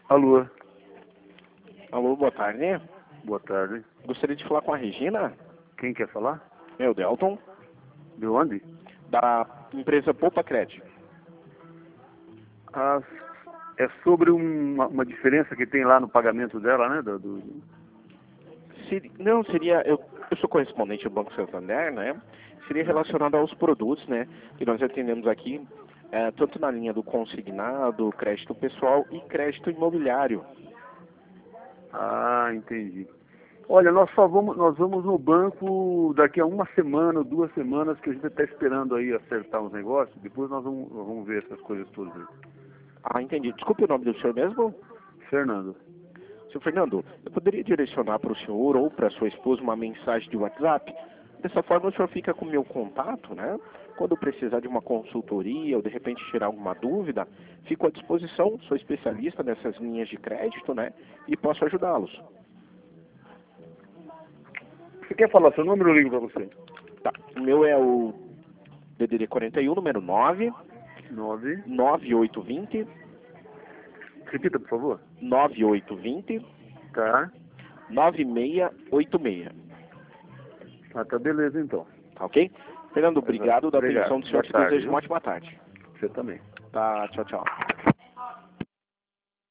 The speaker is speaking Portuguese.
Alô, Alô, boa tarde. boa tarde. Gostaria de falar com a Regina. Quem quer falar? Meu, Delton, De onde? da empresa Poupa Crédito. Ah, é sobre uma diferença que tem lá no pagamento dela, né? Não, seria... Eu sou correspondente do Banco Santander, né? Seria relacionado aos produtos, né? Que nós atendemos aqui, tanto na linha do consignado, crédito pessoal e crédito imobiliário. Ah, entendi. Olha, nós vamos no banco daqui a uma semana ou 2 semanas, que a gente está esperando aí acertar os negócios. Depois nós vamos ver essas coisas todas aí. Ah, entendi. Desculpe o nome do senhor mesmo? Fernando. Senhor Fernando, eu poderia direcionar para o senhor ou para sua esposa uma mensagem de WhatsApp? Dessa forma o senhor fica com o meu contato, né? Quando precisar de uma consultoria ou de repente tirar alguma dúvida, fico à disposição, sou especialista nessas linhas de crédito, né? E posso ajudá-los. Você quer falar seu número? Eu ligo para você. Tá, o meu é o DDD 41, número 9, 9. 9820, Repita, por favor. 9820, Tá. 9686. Ah, tá, beleza então. Tá ok? Fernando, obrigado da Obrigado. atenção do senhor. Boa Te tarde, desejo viu? uma ótima tarde. Você também. Tá, tchau, tchau.